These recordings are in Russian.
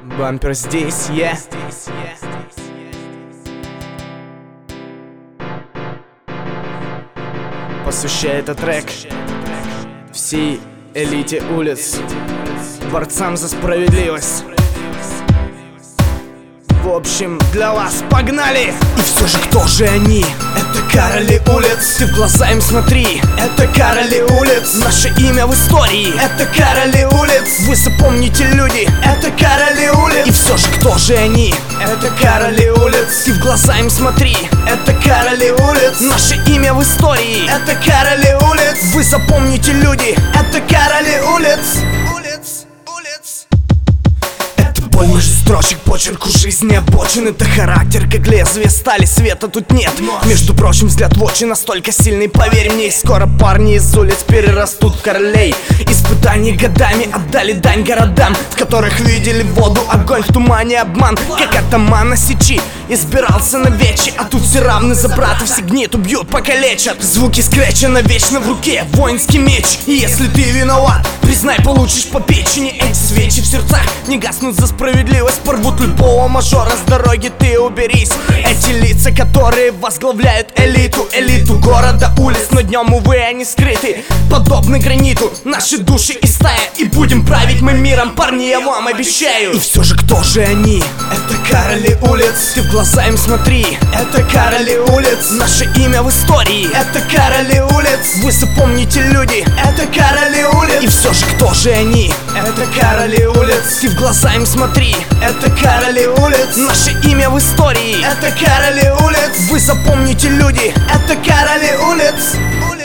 Бампер здесь, я. Посвящаю этот трек всей элите улиц, борцам за справедливость. В общем, для вас погнали! И все же, кто же они? Это короли улиц. Ты в глаза им смотри. Это короли улиц. Наше имя в истории. Это короли улиц. Вы запомните, люди. Это короли улиц. И все же, кто же они? Это короли улиц. Ты в глаза им смотри. Это короли улиц. Наше имя в истории. Это короли улиц. Вы запомните, люди. Это короли улиц. Больше строчек, почерк у жизни обочин. Это характер, как лезвие стали, света тут нет. Между прочим, взгляд в очи настолько сильный, поверь мне. И скоро парни из улиц перерастут в королей. Испытания годами отдали дань городам, в которых видели воду, огонь, в тумане обман. Как атаман на сечи избирался на вече. А тут все равны за брата, все гнит, убьют, покалечат. Звуки скретча навечно в руке, воинский меч. И если ты виноват, признай, получишь по печени. Эти свечи в сердцах не гаснут за справедливость, порвут любого мажора с дороги, ты уберись. Эти лица, которые возглавляют элиту города, улиц, но днем, увы, они скрыты, подобны граниту. Наши души и стая, и будем править мы миром, парни, я вам обещаю. И все же, кто же они? Это короли улиц. Ты в глаза им смотри. Это короли улиц. Наше имя в истории. Это короли улиц. Вы запомните, люди. Это короли улиц. И все же, кто же они? Это короли улиц. Ты в глаза им смотри. Это короли улиц. Наше имя в истории. Это короли улиц. Вы запомните, люди. Это короли улиц.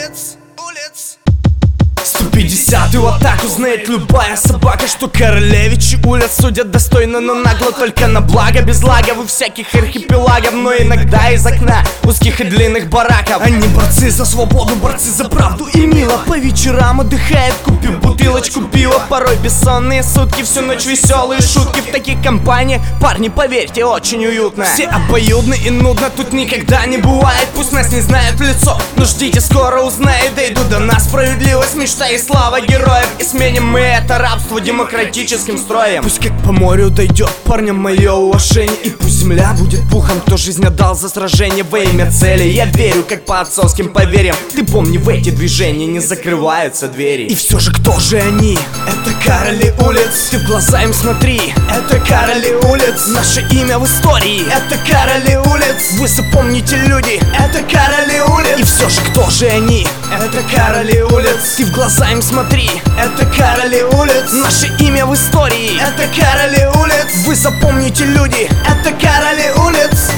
150-ю атаку знает любая собака, что королевичи улиц судят достойно, но нагло, только на благо, без лагов и всяких архипелагов. Но иногда из окна узких и длинных бараков они борцы за свободу, борцы за правду и мило. По вечерам отдыхает, купив бутылочку пива. Порой бессонные сутки, всю ночь веселые шутки. В таких компаниях, парни, поверьте, очень уютно. Все обоюдны и нудно тут никогда не бывает. Пусть нас не знают в лицо, но ждите, скоро узнают. Дойдут до нас справедливость, мечта и слава героев. И сменим мы это рабство демократическим строем. Пусть как по морю дойдет парням мое уважение. И пусть земля будет пухом, кто жизнь отдал за сражение во имя цели. Я верю, как по отцовским поверьям. Ты помни, в эти движения не закрываются двери. И все же, кто же они? Это короли улиц. Ты в глаза им смотри. Это короли улиц. Наше имя в истории. Это короли улиц. Вы запомните, люди. Это короли улиц. И все же, кто же они? Это короли улиц. Ты в глаза им смотри. Это короли улиц. Наше имя в истории. Это короли улиц. Вы запомните, люди. Это короли улиц.